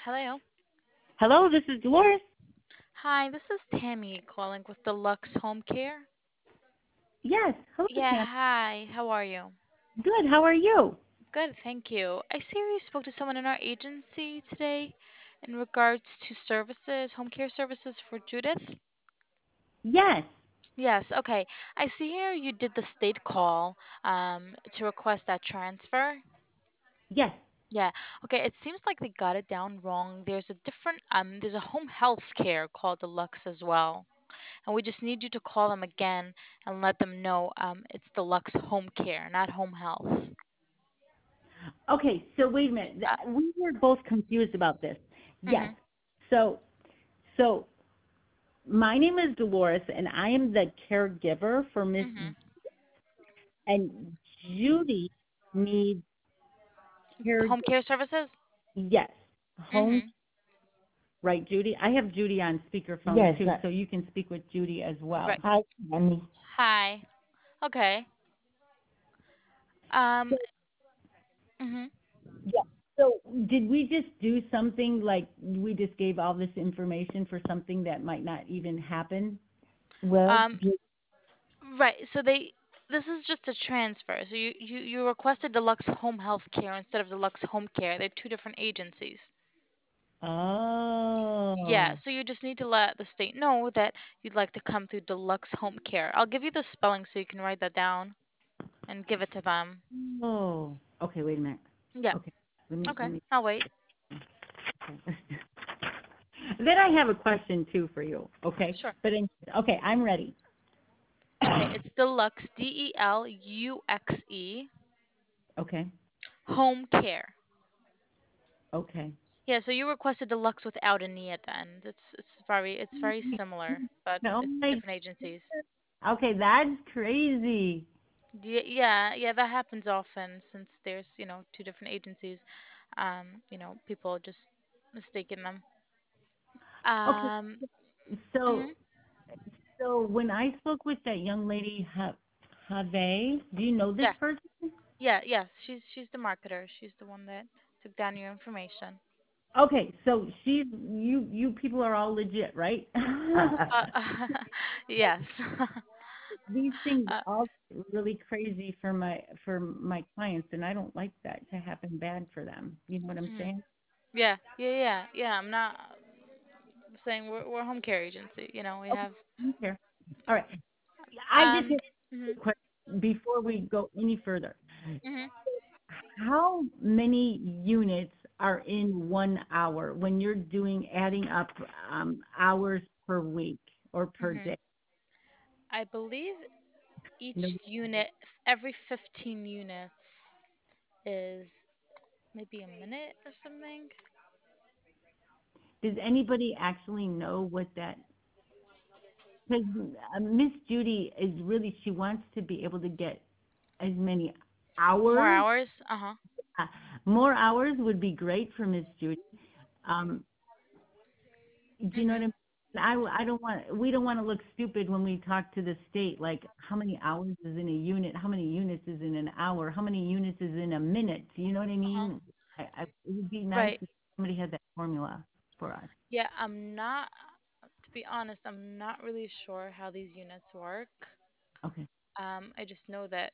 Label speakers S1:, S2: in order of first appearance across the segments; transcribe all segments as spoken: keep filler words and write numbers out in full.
S1: Hello.
S2: Hello, this is Dolores.
S1: Hi, this is Tammy calling with Deluxe Home Care.
S2: Yes, hello,
S1: Yeah,
S2: Tam.
S1: hi. How are you?
S2: Good. How are you?
S1: Good, thank you. I see you spoke to someone in our agency today in regards to services, home care services for Judith.
S2: Yes,
S1: Yes, okay. I see here you did the state call um, to request that transfer.
S2: yes.
S1: Yeah. Okay, it seems like they got it down wrong. There's a different um there's a home health care called Deluxe as well. And we just need you to call them again and let them know um, it's Deluxe Home Care, not Home Health.
S2: Okay, so wait a minute.
S1: Uh,
S2: Th- We were both confused about this. Yes.
S1: mhm,
S2: So, so my name is Dolores, and I am the caregiver for Miss.
S1: mhm.
S2: And Judy needs care.
S1: Home care services.
S2: Yes, home.
S1: Mhm.
S2: Right, Judy. I have Judy on speakerphone
S3: Yes,
S2: too,
S3: uh,
S2: so you can speak with Judy as well.
S1: Right.
S3: hi, Tammy.
S1: Hi. Okay. Um. Mhm.
S2: Yeah. So did we just do something like we just gave all this information for something that might not even happen?
S3: Well,
S1: Um.
S3: Ju-
S1: Right. So they. This is just a transfer. So you, you, you requested Deluxe Home Health Care instead of Deluxe Home Care. They're two different agencies. Yeah,
S2: Oh,
S1: so you just need to let the state know that you'd like to come through Deluxe Home Care. I'll give you the spelling so you can write that down and give it to them.
S2: oh. Okay, wait a minute.
S1: Yeah,
S2: Okay, let me
S1: okay,
S2: let me.
S1: I'll wait.
S2: Okay. Then I have a question too for you. Okay,
S1: Sure.
S2: but in, okay, I'm ready.
S1: Okay, it's Deluxe, D E L U X E,
S2: Okay,
S1: Home Care.
S2: okay.
S1: Yeah, so you requested Deluxe without a knee at the end. It's it's very it's very similar, but
S2: Oh
S1: it's
S2: my.
S1: different agencies.
S2: Okay, that's crazy.
S1: Yeah, yeah, yeah, that happens often since there's, you know, two different agencies. Um, you know, people just mistaken them.
S2: Okay,
S1: Um,
S2: so
S1: mhm.
S2: so when I spoke with that young lady, Ha- Have, do you know this
S1: Yeah,
S2: person?
S1: yeah, yes. She's she's the marketer. She's the one that took down your information.
S2: Okay, so she's you you people are all legit, right?
S1: Uh, yes.
S2: These things
S1: uh,
S2: all get really crazy for my for my clients, and I don't like that to happen bad for them. You know what I'm
S1: mhm.
S2: saying?
S1: Yeah, yeah, yeah, yeah. I'm not saying we're we're a home care agency. You know, we
S2: Okay,
S1: have.
S2: I don't care. All right. I just
S1: Um.
S2: have
S1: Mhm.
S2: a question before we go any further.
S1: Mhm.
S2: How many units are in one hour when you're doing adding up um, hours per week or per
S1: Mhm.
S2: day?
S1: I believe
S2: No,
S1: each unit, every fifteen units, is maybe a minute or something.
S2: does anybody actually know what that? Because uh, Miss Judy is really, she wants to be able to get as many
S1: More
S2: hours.
S1: hours. Uh huh.
S2: Uh, more hours would be great for Miss Judy. Um, do you know what I
S1: Mhm.
S2: mean? I, I don't want, we don't want to look stupid when we talk to the state, like how many hours is in a unit, how many units is in an hour, how many units is in a minute. You know what I
S1: Uh huh.
S2: mean? I, I, it would be nice
S1: Right.
S2: if somebody had that formula for us.
S1: Yeah. I'm not. To be honest, I'm not really sure how these units work.
S2: Okay.
S1: Um, I just know that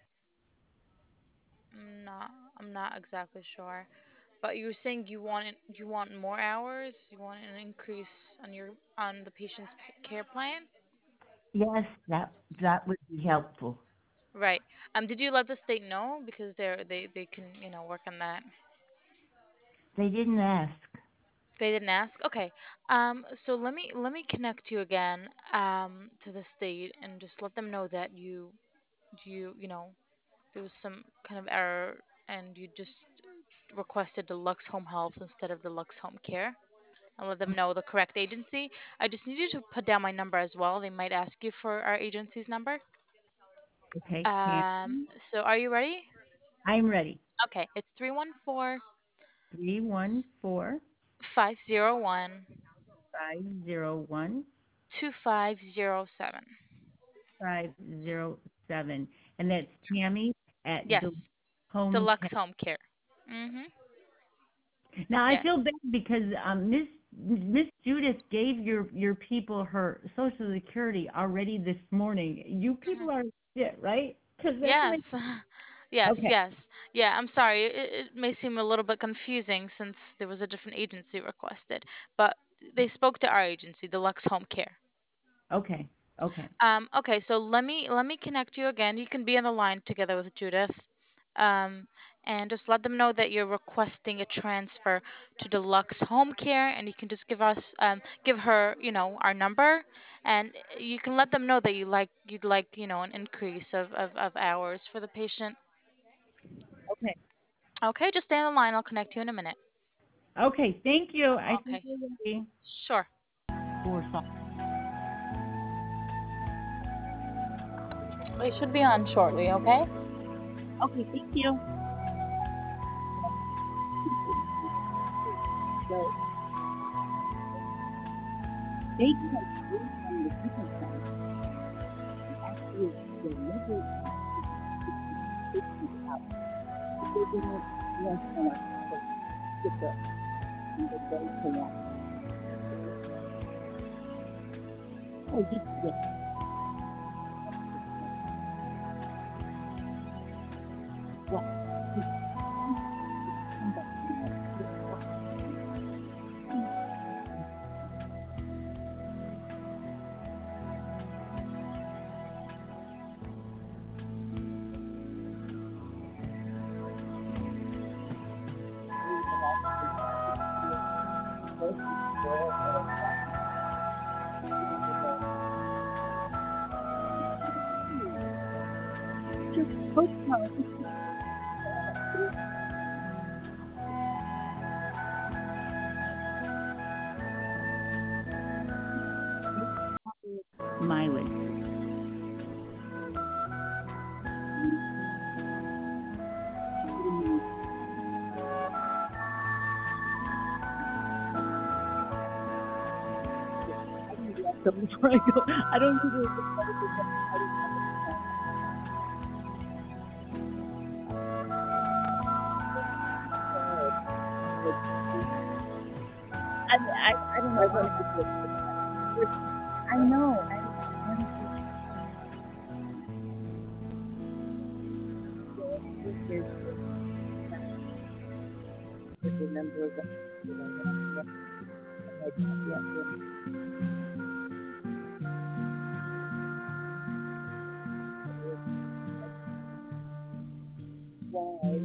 S1: I'm not. I'm not exactly sure. But you were saying you want it, you want more hours. You want an increase on your on the patient's p- care plan.
S3: yes, that that would be helpful.
S1: Right. Um. Did you let the state know because they're they they can you know work on that.
S3: They didn't ask.
S1: They didn't ask. Okay. Um. So let me let me connect you again. Um. To the state and just let them know that you you you know there was some kind of error and you just requested deluxe home health instead of deluxe home care. I'll let them know the correct agency. I just need you to put down my number as well. They might ask you for our agency's number.
S2: Okay. Can
S1: Um, so are you ready?
S2: I'm ready.
S1: Okay, it's three one four,
S2: Three one four
S1: five zero one,
S2: five zero one
S1: two five zero seven.
S2: five zero seven, and that's Tammy at the
S1: Yes,
S2: home
S1: deluxe
S2: care.
S1: home care. Mm-hmm.
S2: Now I feel
S1: Yes.
S2: bad because um, Miss Miss Judith gave your your people her Social Security already this morning. You
S1: Mhm.
S2: people are shit, right? Because that's what
S1: Yes.
S2: I.
S1: Yes,
S2: Okay.
S1: yes. Yeah, I'm sorry. It, it may seem a little bit confusing since there was a different agency requested, but they spoke to our agency, Deluxe Home Care.
S2: Okay. Okay.
S1: Um, okay, so let me let me connect you again. You can be on the line together with Judith. Um, and just let them know that you're requesting a transfer to Deluxe Home Care, and you can just give us um give her, you know, our number, and you can let them know that you like you'd like, you know, an increase of, of, of hours for the patient.
S2: Okay.
S1: Okay, just stay on the line. I'll connect you in a minute.
S2: Okay. Thank you. I think
S1: Okay,
S2: we're ready
S1: sure.
S2: for some.
S1: They should be on shortly, okay?
S2: Okay. Thank you. So they can bring from the different side. Actually, the level is out. They didn't want to get the the day to want. Oh, just get what? Mileage. So before I go, I don't need to. I I I don't know. I want to get this. I know. I want to get the number of yeah, yeah. Why?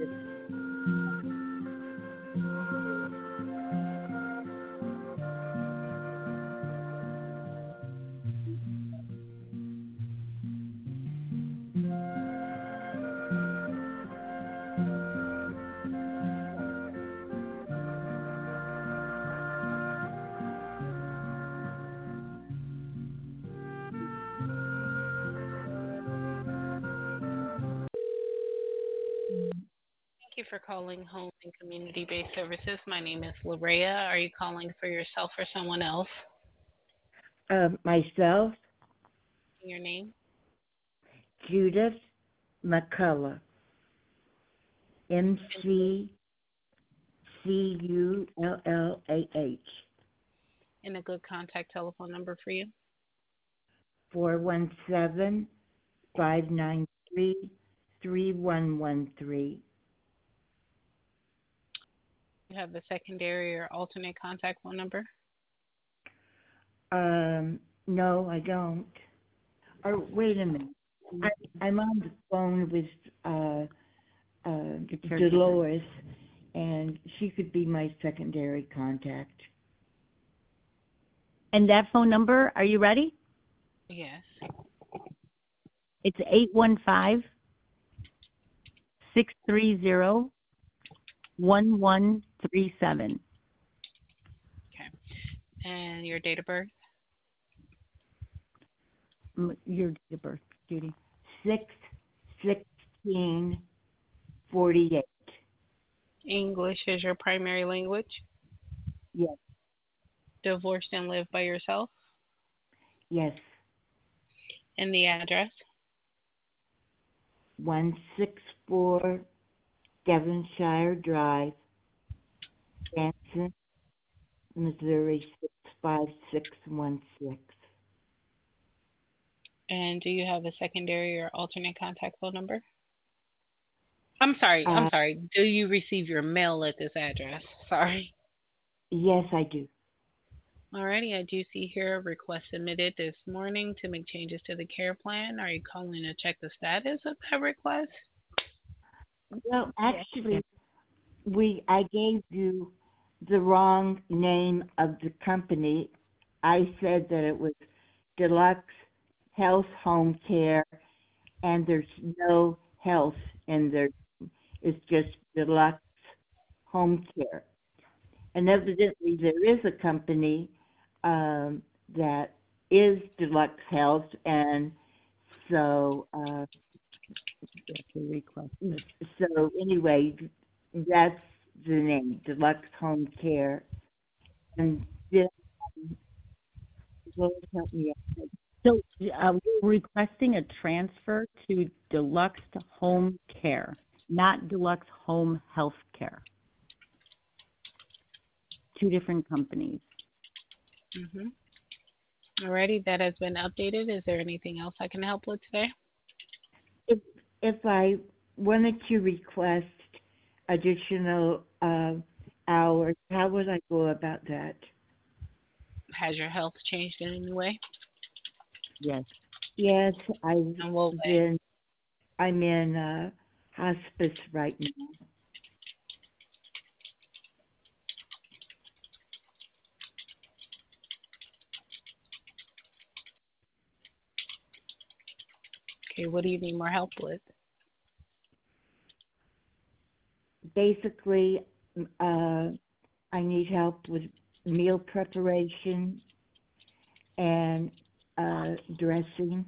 S4: Thank you for calling Home and Community Based Services. My name is Larea. Are you calling for yourself or someone else?
S3: Uh, myself,
S4: Your name?
S3: Judith McCullough, M C C U L L A H,
S4: And a good contact telephone number for you?
S3: four one seven, five nine three, three one one three.
S4: You have the secondary or alternate contact phone number?
S3: Um, no, I don't. Or wait a minute. I, I'm on the phone with uh, uh, Dolores, and she could be my secondary contact.
S2: And that phone number, are you ready?
S4: Yes.
S2: It's eight one five, six three zero, one one three seven.
S4: Okay. And your date of birth?
S2: Your date of birth, Judy.
S3: Six sixteen forty eight.
S4: English is your primary language?
S3: Yes,
S4: Divorced and live by yourself?
S3: yes.
S4: And the address?
S3: One six four Devonshire Drive, Jansen, Missouri six five six one six.
S4: And do you have a secondary or alternate contact phone number? I'm sorry. I'm
S3: Uh,
S4: sorry. Do you receive your mail at this address? Sorry.
S3: yes, I do.
S4: Alrighty, I do see here a request submitted this morning to make changes to the care plan. Are you calling to check the status of that request?
S3: Well, actually, we I gave you the wrong name of the company. I said that it was Deluxe Health Home Care, and there's no health in there. It's just Deluxe Home Care. And evidently, there is a company um, that is Deluxe Health, and so uh,
S2: That's a request.
S3: so anyway, that's the name, Deluxe Home Care. And this will help me out.
S2: So uh, we're requesting a transfer to Deluxe Home Care, not Deluxe Home Health Care. Two different companies.
S4: Mm-hmm. Alrighty, that has been updated. Is there anything else I can help with today?
S3: If if I wanted to request additional uh, hours, how would I go about that?
S4: Has your health changed in any way?
S2: Yes.
S3: Yes, I've
S4: And what way?
S3: been. I'm in uh, hospice right now.
S4: Okay, what do you need more help with?
S3: Basically, uh, I need help with meal preparation and uh, dressing.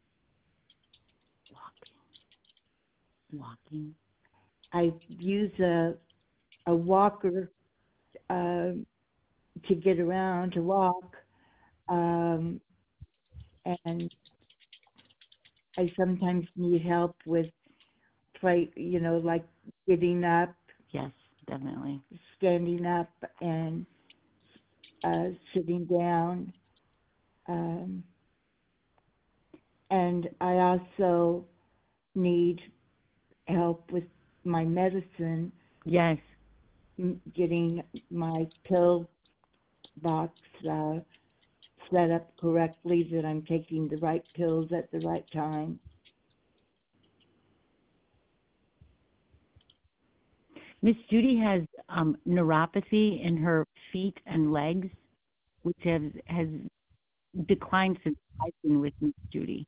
S2: Walking.
S3: I use a a walker uh, to get around to walk, um, and I sometimes need help with play, you know, like getting up,
S2: Yes, definitely.
S3: standing up, and uh, sitting down. Um, and I also need help with my medicine,
S2: Yes.
S3: m- getting my pill box uh, set up correctly, that I'm taking the right pills at the right time.
S2: Miss Judy has um, neuropathy in her feet and legs, which has has declined since I've been with Miss Judy.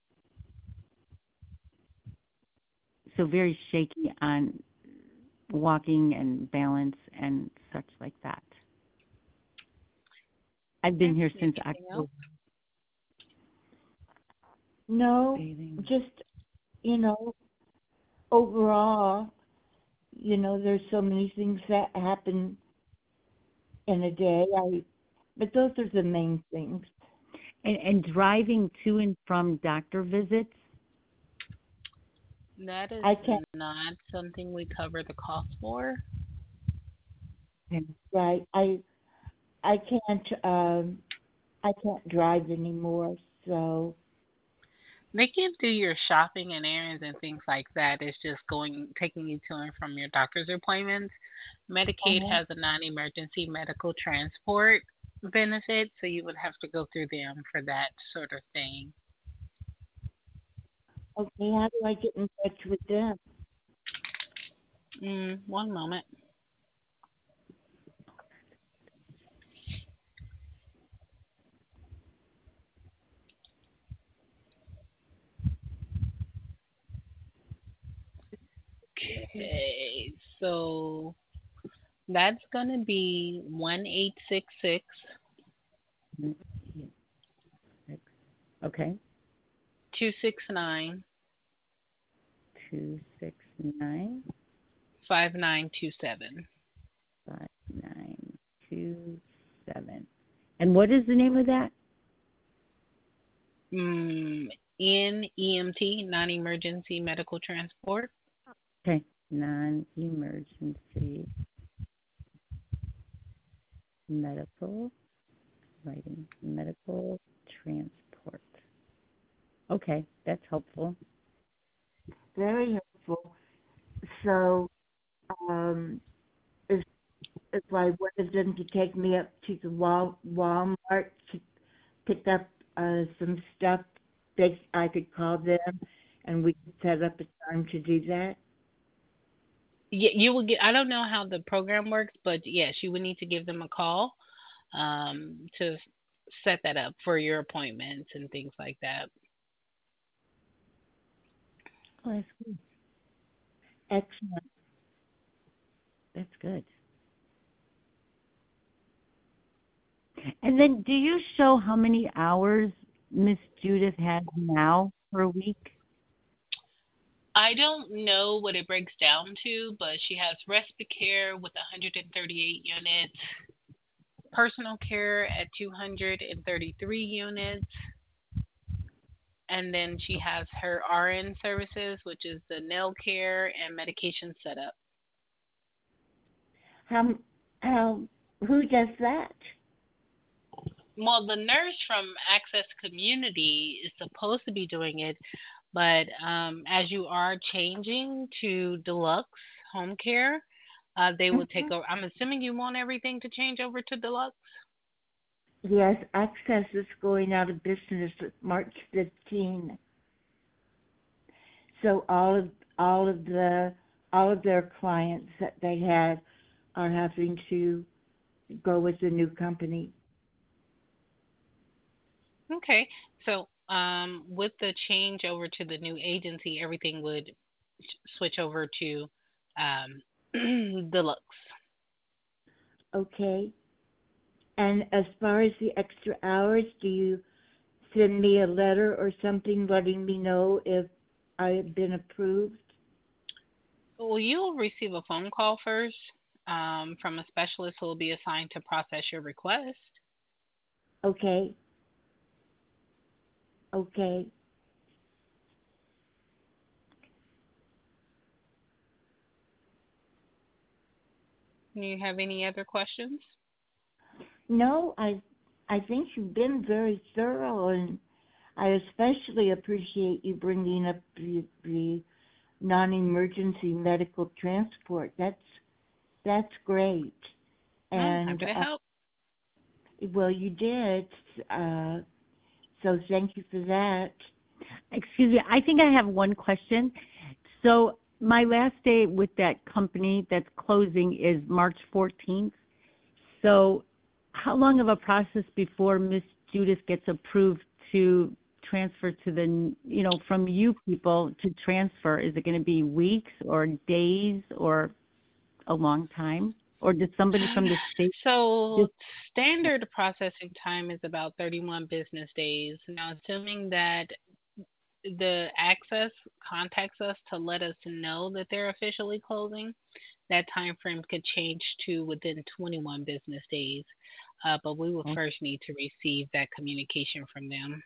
S2: So very shaky on walking and balance and such like that. I've been
S4: Okay,
S2: here since
S4: anything
S2: October.
S4: else?
S3: No,
S2: Bathing.
S3: just, you know, overall, you know, there's so many things that happen in a day. I, but those are the main things.
S2: And, and driving to and from doctor visits.
S4: That is
S3: I can't,
S4: not something we cover the cost for.
S3: right? I, I can't, um, I can't drive anymore. So,
S4: They can do your shopping and errands and things like that. It's just going, taking you to and from your doctor's appointments. Medicaid
S3: uh-huh.
S4: has a non-emergency medical transport benefit, so you would have to go through them for that sort of thing.
S3: Okay, how do I get in touch with them?
S4: Mm, one moment. Okay, so that's gonna be one eight six six
S2: Okay.
S4: two six nine
S2: Two six nine
S4: five nine two seven.
S2: five nine two seven. And what is the name of that?
S4: Mm, N E M T, non-emergency medical transport.
S2: Okay. Non emergency Medical, writing, medical transport. Okay, that's helpful.
S3: Very helpful. So, um, if if I wanted them to take me up to the Wal Walmart to pick up uh, some stuff, they I could call them, and we could set up a time to do that.
S4: Yeah, you will get. I don't know how the program works, but yes, you would need to give them a call um, to s- set that up for your appointments and things like that.
S2: Oh, that's good.
S3: Excellent.
S2: That's good. And then do you show how many hours Miss Judith has now per week?
S4: I don't know what it breaks down to, but she has respite care with one hundred thirty-eight units, personal care at two hundred thirty-three units, and then she has her R N services, which is the nail care and medication setup.
S3: How how who does that?
S4: Well, the nurse from Access Community is supposed to be doing it, but um, as you are changing to deluxe home care, uh, they will take
S3: Mhm.
S4: over. I'm assuming you want everything to change over to deluxe.
S3: Yes, Access is going out of business March fifteenth. So all of all of the all of their clients that they had are having to go with the new company.
S4: Okay, so um, with the change over to the new agency, everything would s- switch over to um, deluxe.
S3: Okay. And as far as the extra hours, do you send me a letter or something letting me know if I have been approved?
S4: Well, you'll receive a phone call first um, from a specialist who will be assigned to process your request.
S3: Okay. Okay.
S4: Do you have any other questions?
S3: No, I I think you've been very thorough, and I especially appreciate you bringing up the, the non-emergency medical transport. That's that's great.
S4: I'm
S3: And
S4: happy to
S3: uh,
S4: help.
S3: well, you did. Uh, so thank you for that.
S2: Excuse me, I think I have one question. So my last day with that company that's closing is March fourteenth. So how long of a process before Miss Judith gets approved to transfer to the, you know, from you people to transfer? Is it going to be weeks or days or a long time? Or did somebody
S4: Um,
S2: from the state
S4: so
S2: just,
S4: standard processing time is about thirty-one business days. Now, assuming that the access contacts us to let us know that they're officially closing, that time frame could change to within twenty-one business days. Uh, but we will first need to receive that communication from them.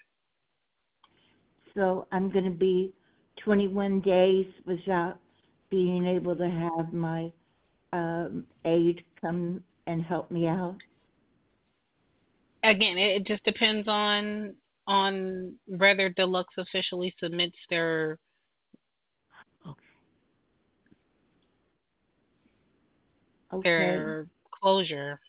S3: So I'm going to be twenty-one days without being able to have my um, aide come and help me out.
S4: Again, it, it just depends on on whether Deluxe officially submits their
S3: Okay.
S4: their closure.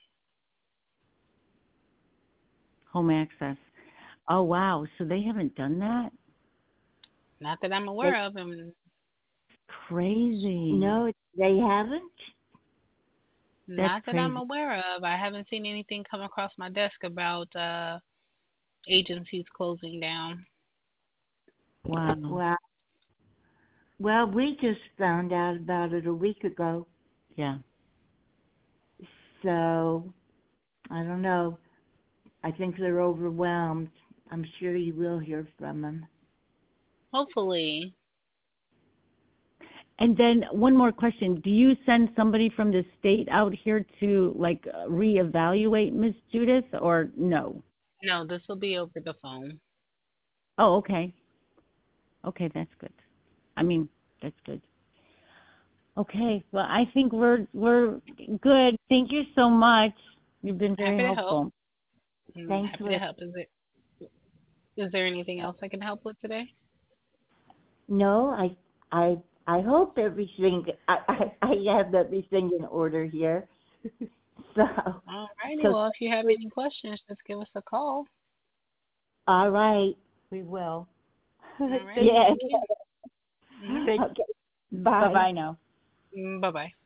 S2: home access? Oh, wow. So they haven't done that?
S4: Not that I'm
S3: They,
S4: aware of, and
S2: Crazy.
S3: no, they haven't.
S2: That's
S4: not that I'm
S2: crazy.
S4: aware of. I haven't seen anything come across my desk about uh, agencies closing down.
S2: Wow.
S3: Wow. Well, we just found out about it a week ago.
S2: Yeah.
S3: So I don't know. I think they're overwhelmed. I'm sure you will hear from them.
S4: Hopefully,
S2: And then one more question. Do you send somebody from the state out here to like uh, reevaluate Miss Judith or no?
S4: no, this will be over the phone.
S2: Oh, okay. Okay, that's good. I mean, that's good. Okay. Well, I think we're we're good. Thank you so much. You've been very
S4: Happy to help.
S2: helpful.
S4: Mm,
S2: Thanks
S4: happy to
S2: for
S4: help. Is there is there anything else I can help with today?
S2: no, I I I hope everything I, I, I have everything in order here. So
S4: All righty.
S2: so
S4: Well, if you have any questions, just give us a call.
S2: all right.
S3: We will.
S4: All righty.
S2: Yes.
S4: Thank you. Mm-hmm.
S3: Good.
S2: Okay.
S3: Bye
S2: Bye.
S3: bye now.
S4: Bye bye.